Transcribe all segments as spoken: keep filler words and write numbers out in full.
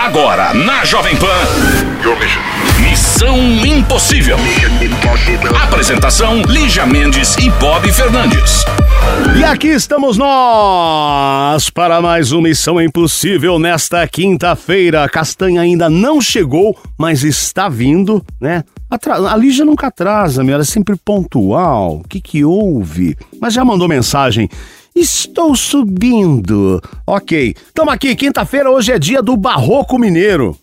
Agora, na Jovem Pan, Missão Impossível. Apresentação, Lígia Mendes e Bob Fernandes. E aqui estamos nós para mais uma Missão Impossível nesta quinta-feira. Castanha ainda não chegou, mas está vindo, né? Atra... A Lígia nunca atrasa, ela é sempre pontual. O que que houve? Mas já mandou mensagem. Estou subindo. Ok, estamos aqui, quinta-feira, hoje é dia do Barroco Mineiro.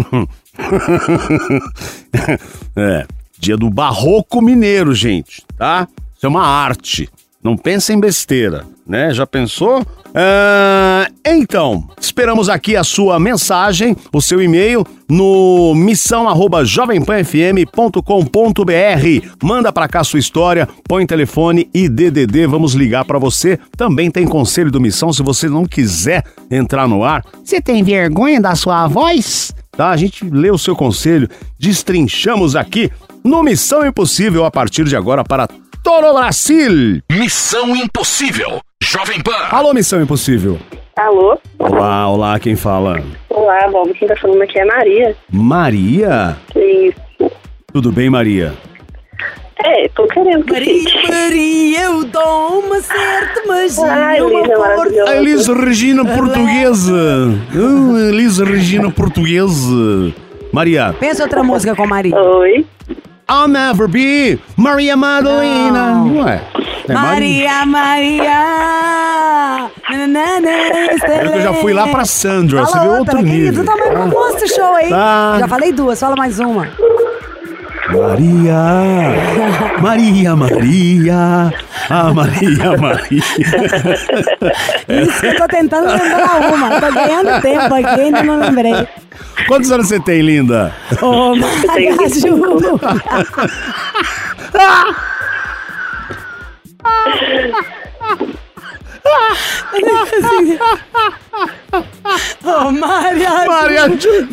É, dia do Barroco Mineiro, gente, tá? Isso é uma arte, não pensa em besteira, né? Já pensou? Uh, então, esperamos aqui a sua mensagem, o seu e-mail no missão arroba jovem pan f m ponto com ponto b r. Manda pra cá sua história, põe telefone e D D D, vamos ligar pra você. Também tem conselho do Missão, se você não quiser entrar no ar. Você tem vergonha da sua voz? Tá, a gente lê o seu conselho, destrinchamos aqui no Missão Impossível a partir de agora para todo o Brasil. Missão Impossível, Jovem Pan. Alô, Missão Impossível. Alô? Olá, olá, quem fala? Olá, Bob, quem tá falando aqui é Maria. Maria? Isso. Tudo bem, Maria? É, tô querendo que Maria, fique. Maria, eu dou uma certa magia. Ai, uma Lígia, força. maravilhosa. A Elis Regina Portuguesa. Oh, Elis Regina Portuguesa. Maria. Pensa outra música com Maria. Oi. I'll never be Maria Madalena. Não. Ué, é Maria, Maria. Nanana, Eu que eu já fui lá pra Sandra, você Fala viu outra, outro querido, nível. tu também não mostra o show aí. Tá. Já falei duas, fala mais uma. Maria, Maria, Maria, ah, Maria, Maria. Isso que eu tô tentando lembrar uma. Tô ganhando tempo aqui, ainda não lembrei. Quantos anos você tem, linda? Ô, tenho Maria Ju. Ô, Maria Ju. Maria Ju.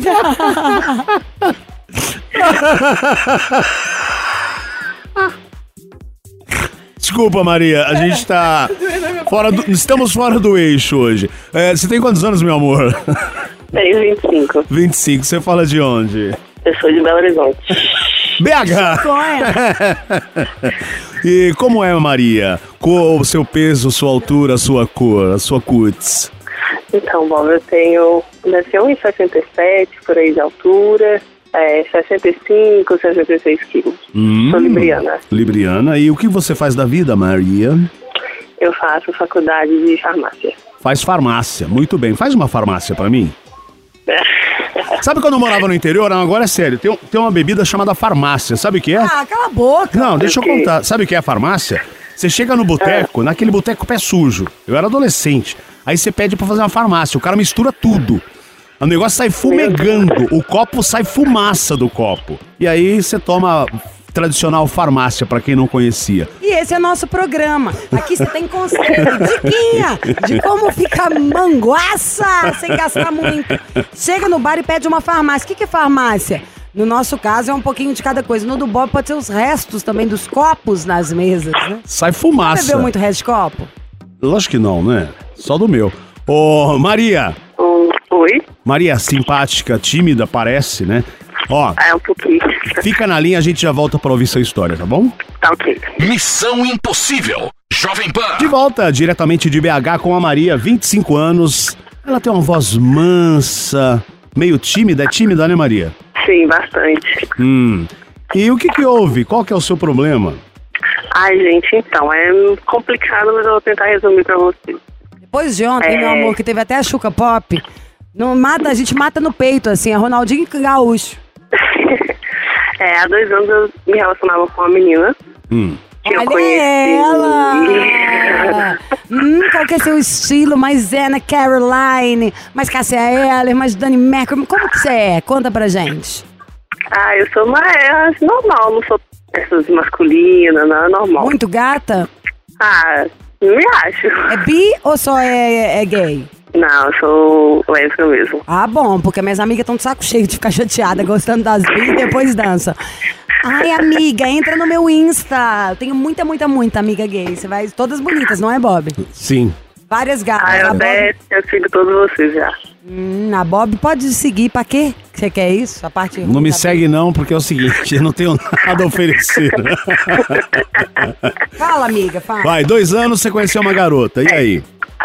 Desculpa, Maria, a gente tá fora do, estamos fora do eixo hoje. É, você tem quantos anos, meu amor? Tenho vinte e cinco. vinte e cinco, você fala de onde? Eu sou de Belo Horizonte. B H! E como é, Maria? Qual o seu peso, sua altura, sua cor, a sua cutis? Então, Bob, eu tenho deve ser um metro e sessenta e sete por aí de altura, é, sessenta e cinco, sessenta e seis quilos. Hum, Sou libriana. Libriana. E o que você faz da vida, Maria? Eu faço faculdade de farmácia. Faz farmácia. Muito bem. Faz uma farmácia pra mim. Sabe quando eu morava no interior? Não, agora é sério. Tem, tem uma bebida chamada farmácia. Sabe o que é? Ah, cala a boca. Não, deixa eu Ok. contar. Sabe o que é a farmácia? Você chega no boteco, naquele boteco pé sujo. Eu era adolescente. Aí você pede pra fazer uma farmácia. O cara mistura tudo. O negócio sai fumegando. O copo sai fumaça do copo. E aí você toma tradicional farmácia, pra quem não conhecia. E esse é nosso programa. Aqui você tem conselho, diquinha de como ficar manguaça sem gastar muito. Chega no bar e pede uma farmácia. O que que é farmácia? No nosso caso é um pouquinho de cada coisa. No do Bob pode ser os restos também dos copos nas mesas, né? Sai Você fumaça. bebeu muito resto de copo? Lógico que não, né? Só do meu. Ô, Maria. Um, oi? Maria, simpática, tímida, parece, né? Ó, Ah, é um pouquinho. fica na linha, a gente já volta pra ouvir sua história, tá bom? Tá ok. Missão Impossível, Jovem Pan. De volta, diretamente de B H com a Maria, vinte e cinco anos. Ela tem uma voz mansa, meio tímida. É tímida, né, Maria? Sim, bastante. Hum. E o que que houve? Qual que é o seu problema? Ai, gente, então, é complicado, mas eu vou tentar resumir pra você. Depois de ontem, É. meu amor, que teve até a Xuca Pop, não mata, a gente mata no peito, assim, é Ronaldinho Gaúcho. É, há dois anos eu me relacionava com uma menina Hum. que eu Olha conheci. ela! hum, qual que é seu estilo? Mais Anna Caroline, mais Cássia Eller, mais Dani Mercury. Como que você é? Conta pra gente. Ah, eu sou mais é, normal, não sou essas masculinas, não, é normal. Muito gata? Ah, não me acho. É bi ou só é, é gay? Não, eu sou lésbica mesmo. Ah, bom, porque minhas amigas estão de saco cheio de ficar chateada, gostando das bi e depois dança. Ai, amiga, entra no meu Insta. Eu tenho muita, muita, muita amiga gay. Você vai, todas bonitas, não é, Bob? Sim. Várias gatas. Ah, eu A Bob- até eu sigo todos vocês já. Hum, a Bob pode seguir pra quê? Você quer isso? A parte Não me segue não, porque é o seguinte, eu não tenho nada a oferecer. Fala, amiga, fala. Vai, dois anos você conheceu uma garota, e aí?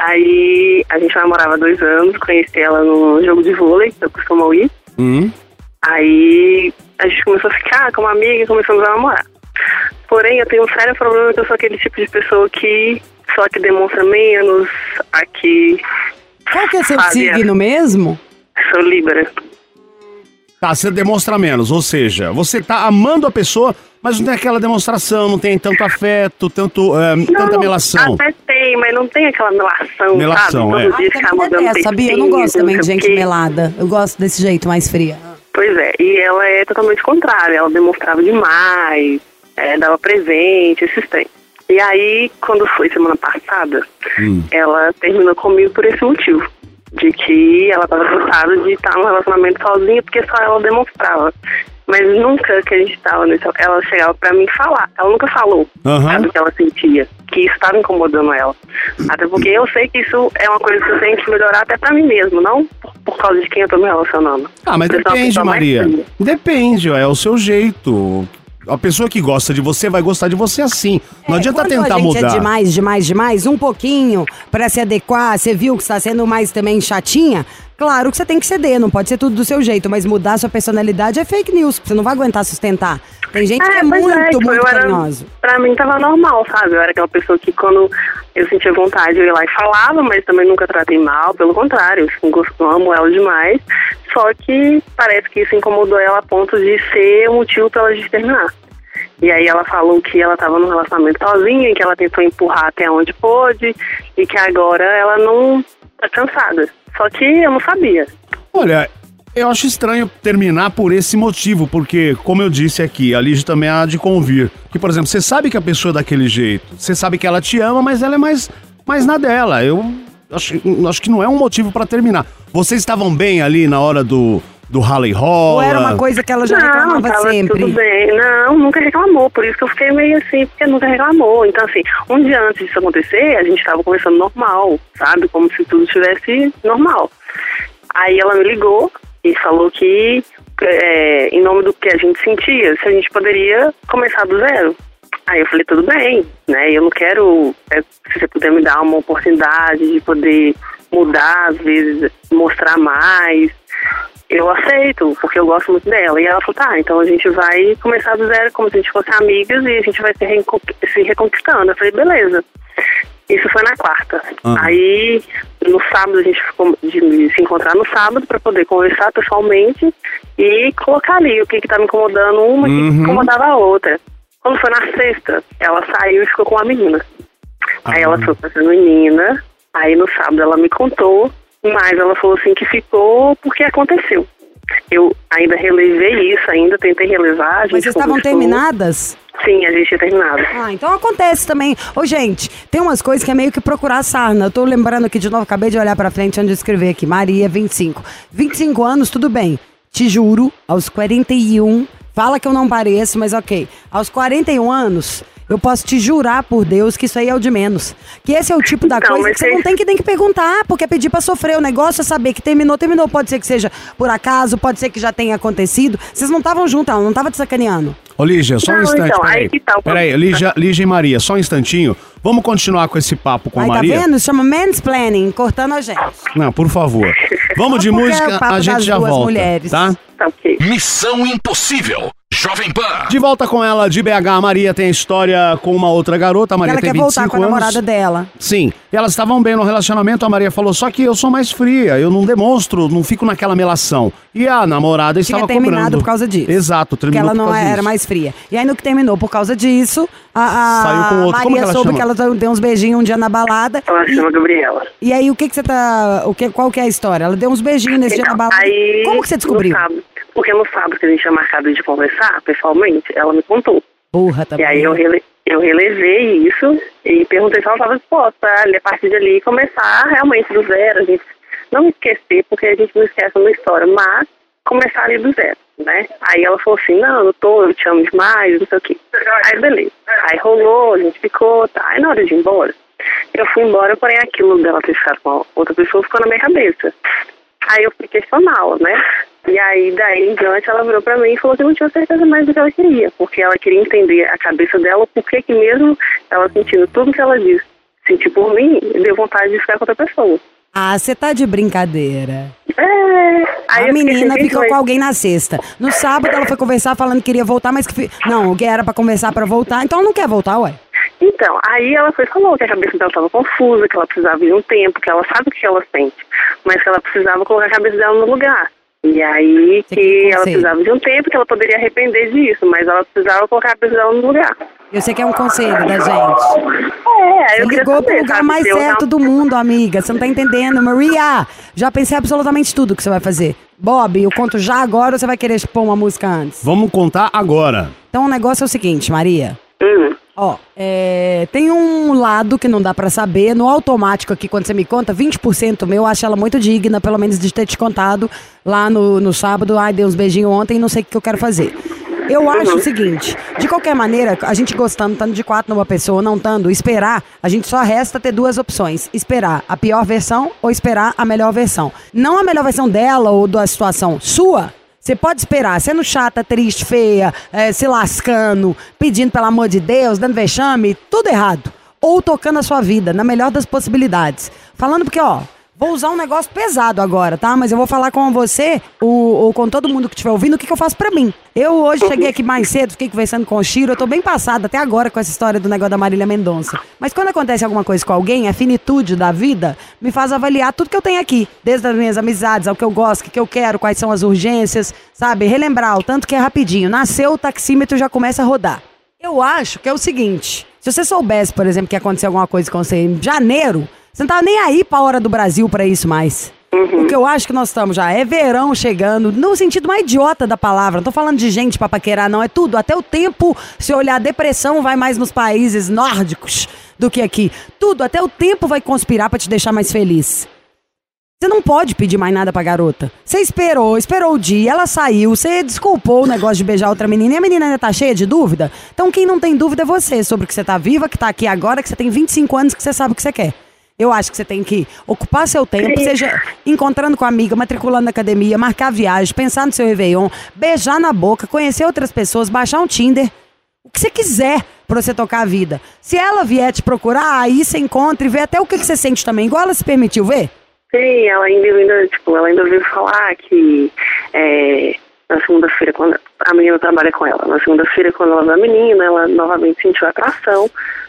Aí a gente namorava dois anos, conheci ela no jogo de vôlei, que eu costumo ir. Hum? Aí a gente começou a ficar como amiga e começamos a namorar. Porém, eu tenho um sério problema que eu sou aquele tipo de pessoa que só que demonstra menos, a que... Qual que é seu fazia- signo mesmo? Sou Libra. Tá, você demonstra menos, ou seja, você tá amando a pessoa, mas não tem aquela demonstração, não tem tanto afeto, tanto, é, tanta melação. Até tem, mas não tem aquela melação, Melação, sabe? é. Todo dia Ah, ficar também mandando detesto, sabia? Eu não textinho, gosto também de sei o gente quê. melada. Eu gosto desse jeito mais fria. Pois é, e ela é totalmente contrária, ela demonstrava demais, é, dava presente, esses trem. E aí, quando foi semana passada, Hum. ela terminou comigo por esse motivo. De que ela estava cansada de estar num relacionamento sozinha, porque só ela demonstrava. Mas nunca que a gente estava nesse... Ela chegava pra mim falar. Ela nunca falou, Aham. sabe, o que ela sentia. Que isso estava incomodando ela. Até porque eu sei que isso é uma coisa que eu tenho que melhorar até pra mim mesmo, não por, por causa de quem eu tô me relacionando. Ah, mas Eu sou uma depende, pessoa mais Maria. fria. Depende, é o seu jeito. A pessoa que gosta de você vai gostar de você assim. Não É, adianta quando tentar a gente mudar. é demais, demais, demais, um pouquinho pra se adequar, você viu que está sendo mais também chatinha, claro que você tem que ceder, não pode ser tudo do seu jeito, mas mudar sua personalidade é fake news, você não vai aguentar sustentar. Tem gente que é pois muito, tipo, muito eu era- carinhoso. Pra mim tava normal, sabe? Eu era aquela pessoa que quando eu sentia vontade eu ia lá e falava, mas também nunca tratei mal, pelo contrário, eu gosto, amo ela demais. Só que parece que isso incomodou ela a ponto de ser um motivo pra ela de terminar. E aí ela falou que ela estava num relacionamento sozinha, que ela tentou empurrar até onde pôde e que agora ela não tá cansada. Só que eu não sabia. Olha, eu acho estranho terminar por esse motivo, porque, como eu disse aqui, a Lígia também há de convir. Que, por exemplo, você sabe que a pessoa é daquele jeito, você sabe que ela te ama, mas ela é mais, mais na dela. Eu acho, acho que não é um motivo pra terminar. Vocês estavam bem ali na hora do, do rally rola? Ou era uma coisa que ela já não, reclamava tava sempre? tudo bem. Não, nunca reclamou. Por isso que eu fiquei meio assim, porque nunca reclamou. Então, assim, um dia antes disso acontecer, a gente tava conversando normal, sabe? Como se tudo estivesse normal. Aí ela me ligou e falou que, é, em nome do que a gente sentia, se a gente poderia começar do zero. Aí eu falei, tudo bem, né? Eu não quero, é, se você puder me dar uma oportunidade de poder mudar, às vezes, mostrar mais, eu aceito, porque eu gosto muito dela. E ela falou, tá, então a gente vai começar do zero como se a gente fosse amigas e a gente vai se, recon- se reconquistando. Eu falei, beleza. Isso foi na quarta. Uhum. Aí, no sábado, a gente ficou de se encontrar no sábado para poder conversar pessoalmente e colocar ali o que que tava incomodando uma e o que que Uhum. incomodava a outra. Quando foi na sexta, ela saiu e ficou com uma menina. Aí ela foi com essa menina, aí no sábado ela me contou, mas ela falou assim que ficou porque aconteceu. Eu ainda relevei isso, ainda tentei relevar. A gente Mas vocês estavam conversou. terminadas? Sim, a gente tinha terminado. Ah, então acontece também. Ô, gente, tem umas coisas que é meio que procurar sarna. Eu tô lembrando aqui de novo, acabei de olhar pra frente onde eu escrevi aqui. Maria, vinte e cinco. vinte e cinco anos, tudo bem. Te juro, aos quarenta e um, fala que eu não pareço, mas ok. Aos quarenta e um anos, eu posso te jurar por Deus que isso aí é o de menos. Que esse é o tipo da Então, coisa mas que você não você- tem que, tem que perguntar, porque é pedir pra sofrer. O negócio é saber que terminou, terminou. Pode ser que seja por acaso, pode ser que já tenha acontecido. Vocês não estavam juntos, ela não tava te sacaneando. Ô, Lígia, só um Não, instante, então, peraí. aí que tá o Peraí, problema. Lígia, Lígia e Maria, só um instantinho. Vamos continuar com esse papo com a Aí, tá Maria? vendo? Isso chama mansplaining, cortando a gente. Não, por favor. Vamos de Porque é o música, papo a gente das já duas volta, mulheres. tá? Tá ok. Missão Impossível. Jovem Pan. De volta com ela, de B H, a Maria tem a história com uma outra garota, a Maria Ela tem quer vinte e voltar cinco com a anos. namorada dela. Sim, e elas estavam bem no relacionamento, a Maria falou, só que eu sou mais fria, eu não demonstro, não fico naquela melação. E a namorada Tinha estava terminado cobrando. por causa disso. Exato, Porque terminou ela por não causa era disso. mais fria. E aí no que terminou por causa disso, a, a Saiu com outro. Como Maria que ela soube chama? que ela deu uns beijinhos um dia na balada. Ela chama Gabriela. E aí o que que você tá... O que, qual que é a história? Ela deu uns beijinhos nesse dia na balada. Então, aí, Como que você descobriu? No sábado, porque no sábado que a gente tinha marcado de conversar, pessoalmente, ela me contou. Burra também. E aí eu, rele, eu relevei isso e perguntei se ela estava disposta a, a partir de ali, começar realmente do zero. A gente não esquecer, porque a gente não esquece uma história, mas começar ali do zero, né? Aí ela falou assim, não, eu tô, eu te amo demais, não sei o quê. Aí beleza. Aí rolou, a gente ficou, tá. Aí na hora de ir embora, eu fui embora, porém aquilo dela ter ficado com a outra pessoa ficou na minha cabeça. Aí eu fui questioná-la, né? E aí, daí em diante, ela virou pra mim e falou que não tinha certeza mais do que ela queria. Porque ela queria entender a cabeça dela, porque que mesmo ela sentindo tudo que ela disse, sentir por mim, deu vontade de ficar com outra pessoa. Ah, você tá de brincadeira. É... Aí a menina assim, ficou mas... com alguém na sexta. No sábado ela foi conversar falando que queria voltar, mas que... Não, que era pra conversar pra voltar, então ela não quer voltar, ué. Então, aí ela foi e falou que a cabeça dela estava confusa, que ela precisava de um tempo, que ela sabe o que ela sente, mas que ela precisava colocar a cabeça dela no lugar. E aí Você que ela precisava de um tempo, que ela poderia arrepender disso, mas ela precisava colocar a cabeça dela no lugar. Eu sei que é um conselho da gente. É, aí Você eu queria ligou saber, pro lugar sabe, mais se eu certo não- do mundo, amiga. Você não tá entendendo. Maria, já pensei absolutamente tudo que você vai fazer. Bob, eu conto já agora ou você vai querer pôr uma música antes? Vamos contar agora. Então o negócio é o seguinte, Maria. Hum. Ó, é, tem um lado que não dá pra saber. No automático aqui, quando você me conta, vinte por cento meu, eu acho ela muito digna, pelo menos de ter te contado lá no, no sábado. Ai, dei uns beijinhos ontem e não sei o que eu quero fazer. Eu acho o seguinte, de qualquer maneira, a gente gostando, estando de quatro numa pessoa, não estando, esperar, a gente só resta ter duas opções. Esperar a pior versão ou esperar a melhor versão. Não a melhor versão dela ou da situação sua. Você pode esperar, sendo chata, triste, feia, é, se lascando, pedindo pelo amor de Deus, dando vexame, tudo errado. Ou tocando a sua vida, na melhor das possibilidades. Falando porque, ó, vou usar um negócio pesado agora, tá? Mas eu vou falar com você, ou, ou com todo mundo que estiver ouvindo, o que, que eu faço pra mim. Eu hoje cheguei aqui mais cedo, fiquei conversando com o Chiro, eu tô bem passada até agora com essa história do negócio da Marília Mendonça. Mas quando acontece alguma coisa com alguém, a finitude da vida me faz avaliar tudo que eu tenho aqui. Desde as minhas amizades, ao que eu gosto, o que eu quero, quais são as urgências, sabe? Relembrar o tanto que é rapidinho. Nasceu, o taxímetro já começa a rodar. Eu acho que é o seguinte, se você soubesse, por exemplo, que ia acontecer alguma coisa com você em janeiro, você não tava nem aí pra hora do Brasil pra isso mais. Uhum. O que eu acho que nós estamos já é verão chegando, no sentido mais idiota da palavra. Não tô falando de gente pra paquerar, não. É tudo. Até o tempo, se olhar, a depressão vai mais nos países nórdicos do que aqui. Tudo. Até o tempo vai conspirar pra te deixar mais feliz. Você não pode pedir mais nada pra garota. Você esperou, esperou o dia, ela saiu, você desculpou o negócio de beijar outra menina e a menina ainda tá cheia de dúvida. Então quem não tem dúvida é você sobre que você tá viva, que tá aqui agora, que você tem vinte e cinco anos, que você sabe o que você quer. Eu acho que você tem que ocupar seu tempo, seja encontrando com a amiga, matriculando na academia, marcar viagem, pensar no seu Réveillon, beijar na boca, conhecer outras pessoas, baixar um Tinder. O que você quiser pra você tocar a vida. Se ela vier te procurar, aí você encontra e vê até o que, que você sente também, igual ela se permitiu ver. Sim, ela ainda, ainda, tipo, ela ainda ouviu falar que é, na segunda-feira, quando a menina trabalha com ela, na segunda-feira, quando ela viu a menina, ela novamente sentiu atração,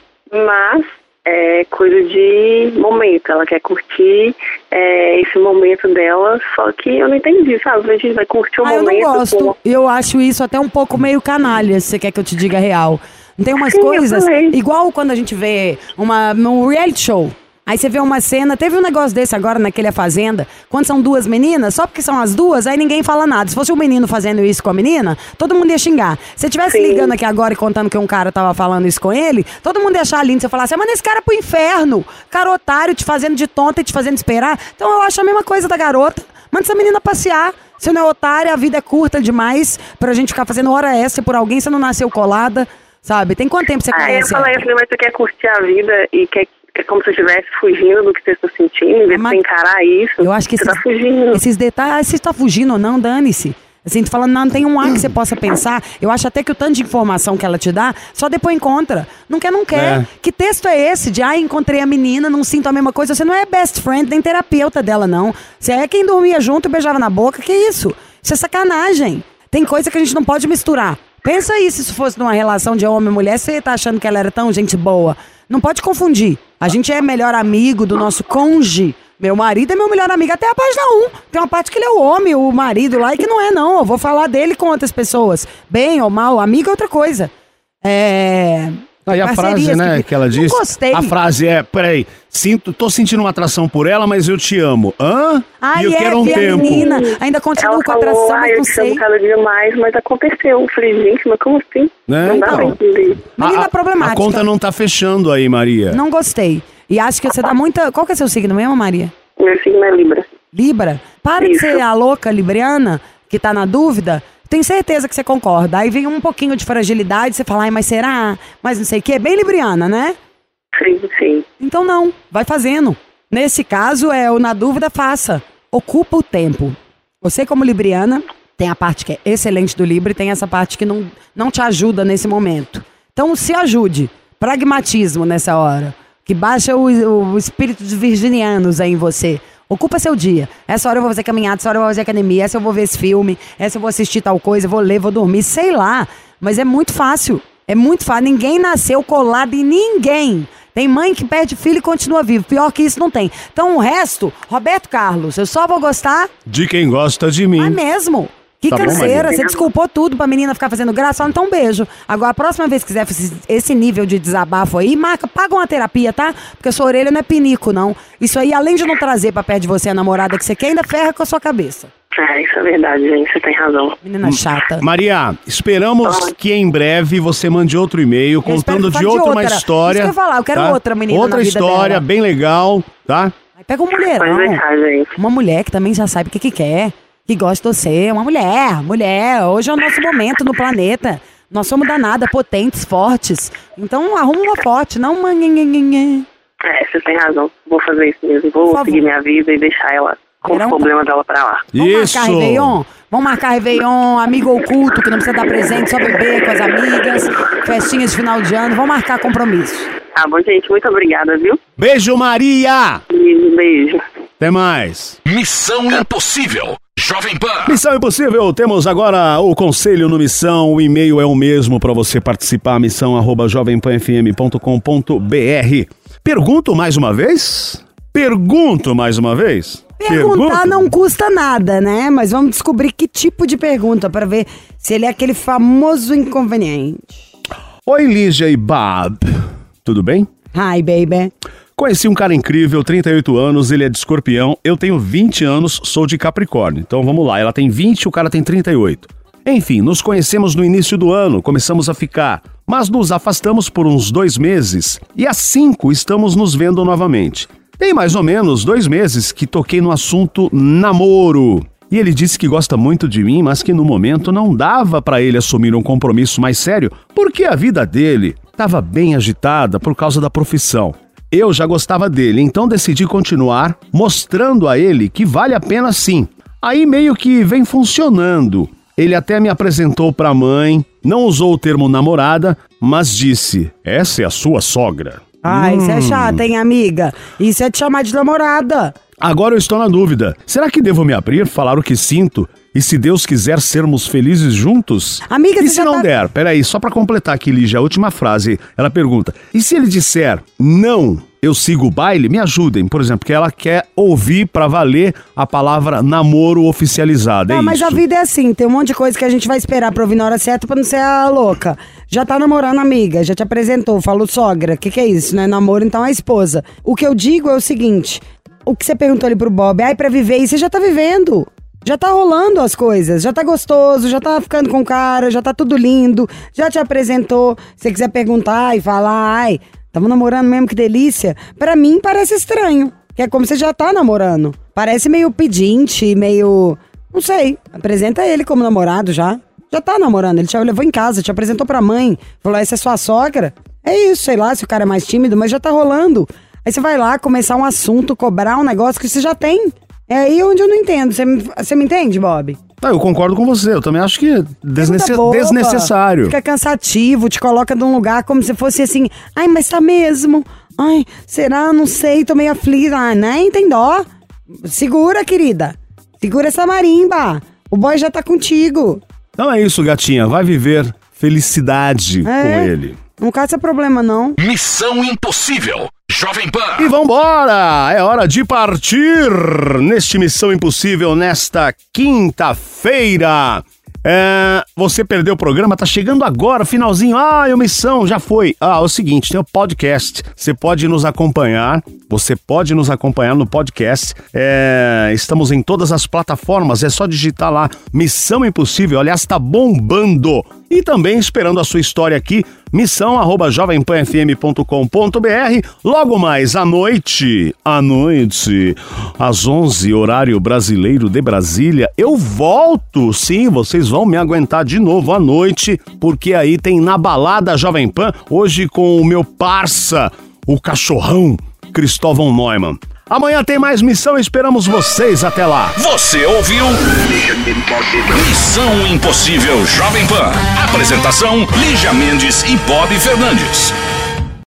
mas é coisa de momento, ela quer curtir é, esse momento dela, só que eu não entendi, sabe? A gente vai curtir o ah, momento. Eu não gosto, com... eu acho isso até um pouco meio canalha, se você quer que eu te diga a real. Não tem umas Sim, coisas, igual quando a gente vê uma, um reality show. Aí você vê uma cena, teve um negócio desse agora naquele A Fazenda, quando são duas meninas, só porque são as duas, aí ninguém fala nada. Se fosse um menino fazendo isso com a menina, todo mundo ia xingar. Se você estivesse ligando aqui agora e contando que um cara tava falando isso com ele, todo mundo ia achar lindo. Você falasse, manda esse cara pro inferno, cara otário, te fazendo de tonta e te fazendo esperar. Então eu acho a mesma coisa da garota. Manda essa menina passear. Você não é otária, a vida é curta demais pra gente ficar fazendo hora extra por alguém, você não nasceu colada, sabe? Tem quanto tempo você ah, conhece? Eu falei assim, mas você quer curtir a vida e quer... É como se eu estivesse fugindo do que você está sentindo, em vez de você encarar isso, eu acho que você esses, tá fugindo. Esses detalhes, se está fugindo ou não, dane-se. Assim, tô falando, não tem um ar que você possa pensar. Eu acho até que o tanto de informação que ela te dá, só depois encontra. Não quer, não quer. É. Que texto é esse de, ah, encontrei a menina, não sinto a mesma coisa. Você não é best friend, nem terapeuta dela, não. Você é quem dormia junto e beijava na boca. Que isso? Isso é sacanagem. Tem coisa que a gente não pode misturar. Pensa aí, se isso fosse numa relação de homem e mulher, você tá achando que ela era tão gente boa. Não pode confundir. A gente é melhor amigo do nosso cônjuge. Meu marido é meu melhor amigo até a página um. Tem uma parte que ele é o homem, o marido lá, e que não é, não. Eu vou falar dele com outras pessoas. Bem ou mal, amigo é outra coisa. É... Aí a frase, né, que, que ela disse, gostei. A frase é, peraí, sinto, tô sentindo uma atração por ela, mas eu te amo. Hã? Ai, e eu é, quero um tempo. Menina, ainda continua com a atração, ah, mas eu não te sei. amo cada dia mais, mas aconteceu. Eu falei, gente, mas como assim? Né? Não dá Então, pra entender. Menina a, problemática. A conta não tá fechando aí, Maria. Não gostei. E acho que você dá muita... Qual que é seu signo mesmo, Maria? Meu signo é Libra. Libra? Para Isso. de ser a louca libriana, que tá na dúvida... Tenho certeza que você concorda. Aí vem um pouquinho de fragilidade, você fala, ai, mas será? Mas não sei o quê. Bem libriana, né? Sim, sim. Então não, vai fazendo. Nesse caso, é o na dúvida, faça. ocupa o tempo. Você, como libriana, tem a parte que é excelente do Libra e tem essa parte que não, não te ajuda nesse momento. Então, se ajude. Pragmatismo nessa hora. Que baixa o, o espírito dos virginianos aí em você. Ocupa seu dia. Essa hora eu vou fazer caminhada, essa hora eu vou fazer academia, essa eu vou ver esse filme, essa eu vou assistir tal coisa, vou ler, vou dormir, sei lá. Mas é muito fácil. É muito fácil. Ninguém nasceu colado em ninguém. Tem mãe que perde filho e continua vivo. Pior que isso não tem. Então o resto, Roberto Carlos, eu só vou gostar... De quem gosta de mim. É mesmo. Que Tá bom, canseira, Maria? você desculpou tudo pra menina ficar fazendo graça, então um beijo. Agora, a próxima vez que quiser esse- esse nível de desabafo aí, marca, paga uma terapia, tá? Porque sua orelha não é pinico, não. Isso aí, além de não trazer pra perto de você a namorada que você quer, ainda ferra com a sua cabeça. É, isso é verdade, gente. Você tem razão. Menina chata. Maria, esperamos que em breve você mande outro e-mail espero contando que de fale de outra uma outra. história. Isso que eu ia falar, eu quero tá? outra menina Outra na vida história dela. bem legal, tá? Aí pega um Pode mulherão. deixar, gente. Uma mulher que também já sabe o que, que quer, que gosta de você. Uma mulher, mulher. Hoje é o nosso momento no planeta. Nós somos danadas, potentes, fortes. Então arruma uma forte, não uma... nhenhenhenhen. É, você tem razão. Vou fazer isso mesmo. Por Vou favor. seguir minha vida e deixar ela com Verão o problema dela pra lá. Vamos Isso. marcar Réveillon? Vamos marcar Réveillon, amigo oculto, que não precisa dar presente, só beber com as amigas, festinhas de final de ano. Vamos marcar compromisso. Tá bom, gente. Muito obrigada, viu? Beijo, Maria! Beijo, beijo. Até mais. Missão Impossível. Jovem Pan. Missão Impossível, temos agora o conselho no Missão, o e-mail é o mesmo para você participar, missão arroba jovem pan f m ponto com ponto b r. Pergunto mais uma vez? Pergunto mais uma vez? Perguntar Pergunto? não custa nada, né? Mas vamos descobrir que tipo de pergunta para ver se ele é aquele famoso inconveniente. Oi, Lígia e Bob. Tudo bem? Hi, baby. Conheci um cara incrível, trinta e oito anos, ele é de Escorpião, eu tenho vinte anos, sou de Capricórnio. Então vamos lá, ela tem vinte, o cara tem trinta e oito. Enfim, nos conhecemos no início do ano, começamos a ficar, mas nos afastamos por uns dois meses e há cinco estamos nos vendo novamente. Tem mais ou menos dois meses que toquei no assunto namoro. E ele disse que gosta muito de mim, mas que no momento não dava pra ele assumir um compromisso mais sério, porque a vida dele estava bem agitada por causa da profissão. Eu já gostava dele, então decidi continuar mostrando a ele que vale a pena sim. Aí meio que vem funcionando. Ele até me apresentou pra mãe, não usou o termo namorada, mas disse, essa é a sua sogra. Ah, isso é chato, hein, amiga? Isso é te chamar de namorada. Agora eu estou na dúvida. Será que devo me abrir, falar o que sinto? E se Deus quiser sermos felizes juntos? Amiga, e você se já não tá- der? Peraí, só pra completar aqui, Lígia, a última frase. Ela pergunta, e se ele disser não, eu sigo o baile? Me ajudem, por exemplo, porque ela quer ouvir pra valer a palavra namoro oficializada, é Não, mas isso. a vida é assim, tem um monte de coisa que a gente vai esperar pra ouvir na hora certa pra não ser a louca. Já tá namorando, amiga, já te apresentou, falou sogra, o que que é isso, né? Namoro, então é esposa. O que eu digo é o seguinte, o que você perguntou ali pro Bob, ai, pra viver isso, você já tá vivendo. Já tá rolando as coisas, já tá gostoso, já tá ficando com o cara, já tá tudo lindo, já te apresentou. Se você quiser perguntar e falar, ai, tamo namorando mesmo, que delícia. Pra mim parece estranho, que é como você já tá namorando. Parece meio pedinte, meio... não sei, apresenta ele como namorado já. Já tá namorando, ele te levou em casa, te apresentou pra mãe, falou, essa é sua sogra. É isso, sei lá, se o cara é mais tímido, mas já tá rolando. Aí você vai lá começar um assunto, cobrar um negócio que você já tem. É aí onde eu não entendo. Você me, você me entende, Bob? Ah, eu concordo com você, eu também acho que é desnece- Pergunta boba, desnecessário. Fica cansativo, te coloca num lugar como se fosse assim, ai, mas tá mesmo? Ai, será? Não sei, tô meio aflita. Ah, nem tem dó. Segura, querida. Segura essa marimba. O boy já tá contigo. Então é isso, gatinha, vai viver felicidade É. com ele. Não caça problema, não. Missão Impossível. Jovem Pan. E vambora! É hora de partir neste Missão Impossível nesta quinta-feira. É, você perdeu o programa, tá chegando agora, finalzinho. Ah, é Missão, já foi. Ah, é o seguinte, tem o podcast. Você pode nos acompanhar, você pode nos acompanhar no podcast. É, estamos em todas as plataformas, é só digitar lá Missão Impossível. Aliás, tá bombando. E também esperando a sua história aqui, missão arroba jovem pan f m ponto com ponto b r. Logo mais à noite, à noite, às onze, horário brasileiro de Brasília, eu volto. Sim, vocês vão me aguentar de novo à noite, porque aí tem Na Balada Jovem Pan, hoje com o meu parça, o cachorrão Cristóvão Neumann. Amanhã tem mais Missão, esperamos vocês até lá. Você ouviu? Missão Impossível Jovem Pan. Apresentação: Lígia Mendes e Bob Fernandes.